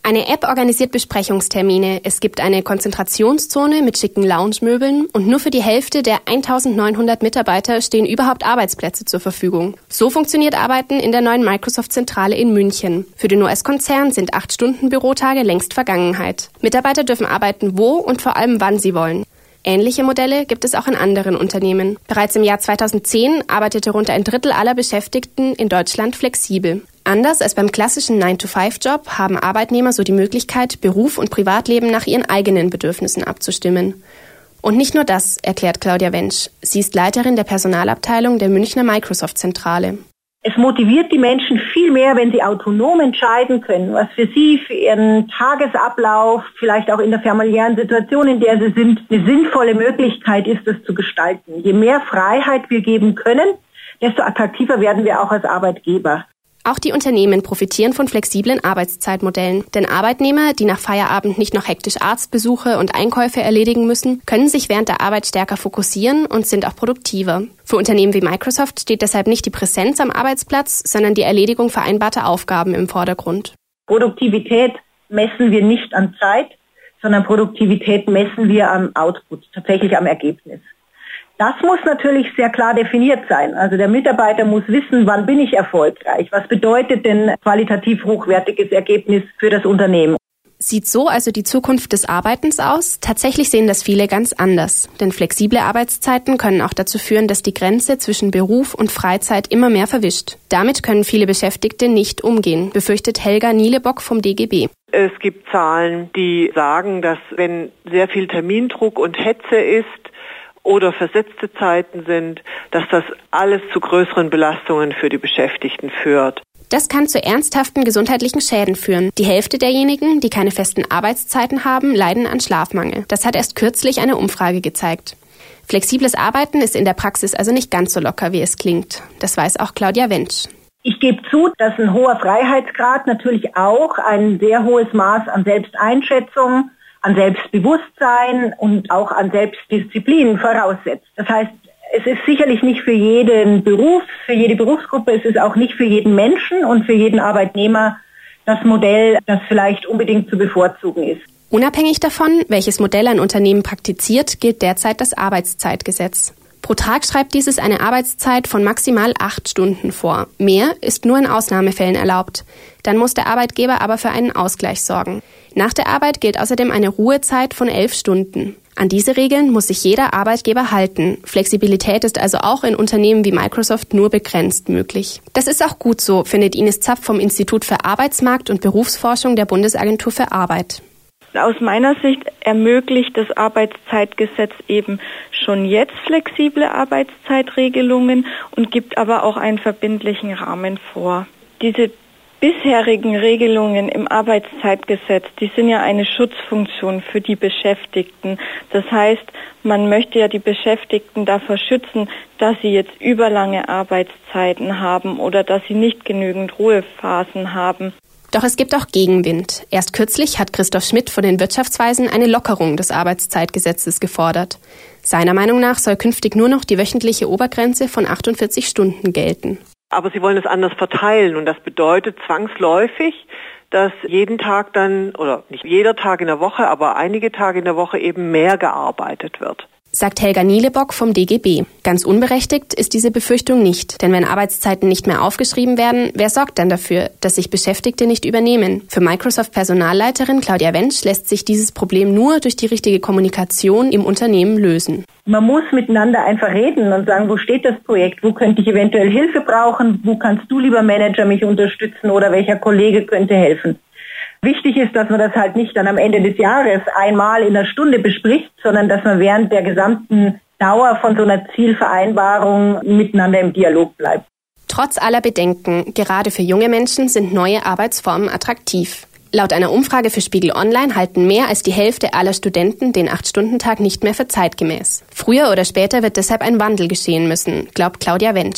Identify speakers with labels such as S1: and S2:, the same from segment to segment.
S1: Eine App organisiert Besprechungstermine. Es gibt eine Konzentrationszone mit schicken Lounge-Möbeln und nur für die Hälfte der 1900 Mitarbeiter stehen überhaupt Arbeitsplätze zur Verfügung. So funktioniert Arbeiten in der neuen Microsoft-Zentrale in München. Für den US-Konzern sind 8-Stunden-Bürotage längst Vergangenheit. Mitarbeiter dürfen arbeiten, wo und vor allem wann sie wollen. Ähnliche Modelle gibt es auch in anderen Unternehmen. Bereits im Jahr 2010 arbeitete rund ein Drittel aller Beschäftigten in Deutschland flexibel. Anders als beim klassischen 9-to-5-Job haben Arbeitnehmer so die Möglichkeit, Beruf und Privatleben nach ihren eigenen Bedürfnissen abzustimmen. Und nicht nur das, erklärt Claudia Wentsch. Sie ist Leiterin der Personalabteilung der Münchner Microsoft-Zentrale.
S2: Es motiviert die Menschen viel mehr, wenn sie autonom entscheiden können, was für sie, für ihren Tagesablauf, vielleicht auch in der familiären Situation, in der sie sind, eine sinnvolle Möglichkeit ist, das zu gestalten. Je mehr Freiheit wir geben können, desto attraktiver werden wir auch als Arbeitgeber.
S1: Auch die Unternehmen profitieren von flexiblen Arbeitszeitmodellen. Denn Arbeitnehmer, die nach Feierabend nicht noch hektisch Arztbesuche und Einkäufe erledigen müssen, können sich während der Arbeit stärker fokussieren und sind auch produktiver. Für Unternehmen wie Microsoft steht deshalb nicht die Präsenz am Arbeitsplatz, sondern die Erledigung vereinbarter Aufgaben im Vordergrund.
S2: Produktivität messen wir nicht an Zeit, sondern Produktivität messen wir am Output, tatsächlich am Ergebnis. Das muss natürlich sehr klar definiert sein. Also der Mitarbeiter muss wissen, wann bin ich erfolgreich? Was bedeutet denn qualitativ hochwertiges Ergebnis für das Unternehmen?
S1: Sieht so also die Zukunft des Arbeitens aus? Tatsächlich sehen das viele ganz anders. Denn flexible Arbeitszeiten können auch dazu führen, dass die Grenze zwischen Beruf und Freizeit immer mehr verwischt. Damit können viele Beschäftigte nicht umgehen, befürchtet Helga Nielebock vom DGB.
S3: Es gibt Zahlen, die sagen, dass wenn sehr viel Termindruck und Hetze ist, oder versetzte Zeiten sind, dass das alles zu größeren Belastungen für die Beschäftigten führt.
S1: Das kann zu ernsthaften gesundheitlichen Schäden führen. Die Hälfte derjenigen, die keine festen Arbeitszeiten haben, leiden an Schlafmangel. Das hat erst kürzlich eine Umfrage gezeigt. Flexibles Arbeiten ist in der Praxis also nicht ganz so locker, wie es klingt. Das weiß auch Claudia Wentsch.
S2: Ich gebe zu, dass ein hoher Freiheitsgrad natürlich auch ein sehr hohes Maß an Selbsteinschätzung, an Selbstbewusstsein und auch an Selbstdisziplin voraussetzt. Das heißt, es ist sicherlich nicht für jeden Beruf, für jede Berufsgruppe, es ist auch nicht für jeden Menschen und für jeden Arbeitnehmer das Modell, das vielleicht unbedingt zu bevorzugen ist.
S1: Unabhängig davon, welches Modell ein Unternehmen praktiziert, gilt derzeit das Arbeitszeitgesetz. Pro Tag schreibt dieses eine Arbeitszeit von maximal 8 Stunden vor. Mehr ist nur in Ausnahmefällen erlaubt. Dann muss der Arbeitgeber aber für einen Ausgleich sorgen. Nach der Arbeit gilt außerdem eine Ruhezeit von 11 Stunden. An diese Regeln muss sich jeder Arbeitgeber halten. Flexibilität ist also auch in Unternehmen wie Microsoft nur begrenzt möglich. Das ist auch gut so, findet Ines Zapf vom Institut für Arbeitsmarkt und Berufsforschung der Bundesagentur für Arbeit.
S4: Aus meiner Sicht ermöglicht das Arbeitszeitgesetz eben schon jetzt flexible Arbeitszeitregelungen und gibt aber auch einen verbindlichen Rahmen vor. Diese bisherigen Regelungen im Arbeitszeitgesetz, die sind ja eine Schutzfunktion für die Beschäftigten. Das heißt, man möchte ja die Beschäftigten davor schützen, dass sie jetzt überlange Arbeitszeiten haben oder dass sie nicht genügend Ruhephasen haben.
S1: Doch es gibt auch Gegenwind. Erst kürzlich hat Christoph Schmidt von den Wirtschaftsweisen eine Lockerung des Arbeitszeitgesetzes gefordert. Seiner Meinung nach soll künftig nur noch die wöchentliche Obergrenze von 48 Stunden gelten.
S3: Aber sie wollen es anders verteilen und das bedeutet zwangsläufig, dass jeden Tag dann, oder nicht jeder Tag in der Woche, aber einige Tage in der Woche eben mehr gearbeitet wird.
S1: Sagt Helga Nielebock vom DGB. Ganz unberechtigt ist diese Befürchtung nicht. Denn wenn Arbeitszeiten nicht mehr aufgeschrieben werden, wer sorgt dann dafür, dass sich Beschäftigte nicht übernehmen? Für Microsoft-Personalleiterin Claudia Wentsch lässt sich dieses Problem nur durch die richtige Kommunikation im Unternehmen lösen.
S2: Man muss miteinander einfach reden und sagen, wo steht das Projekt? Wo könnte ich eventuell Hilfe brauchen? Wo kannst du, lieber Manager, mich unterstützen oder welcher Kollege könnte helfen? Wichtig ist, dass man das halt nicht dann am Ende des Jahres einmal in einer Stunde bespricht, sondern dass man während der gesamten Dauer von so einer Zielvereinbarung miteinander im Dialog bleibt.
S1: Trotz aller Bedenken, gerade für junge Menschen sind neue Arbeitsformen attraktiv. Laut einer Umfrage für Spiegel Online halten mehr als die Hälfte aller Studenten den 8-Stunden-Tag nicht mehr für zeitgemäß. Früher oder später wird deshalb ein Wandel geschehen müssen, glaubt Claudia Wentsch.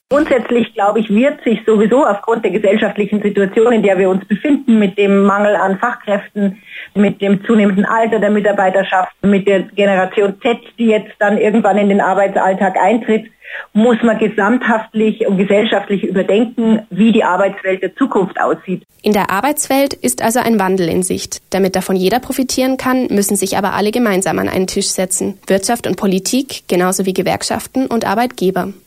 S2: Grundsätzlich, glaube ich, wird sich sowieso aufgrund der gesellschaftlichen Situation, in der wir uns befinden, mit dem Mangel an Fachkräften, mit dem zunehmenden Alter der Mitarbeiterschaft, mit der Generation Z, die jetzt dann irgendwann in den Arbeitsalltag eintritt, muss man gesamthaftlich und gesellschaftlich überdenken, wie die Arbeitswelt der Zukunft aussieht.
S1: In der Arbeitswelt ist also ein Wandel in Sicht. Damit davon jeder profitieren kann, müssen sich aber alle gemeinsam an einen Tisch setzen. Wirtschaft und Politik, genauso wie Gewerkschaften und Arbeitgeber.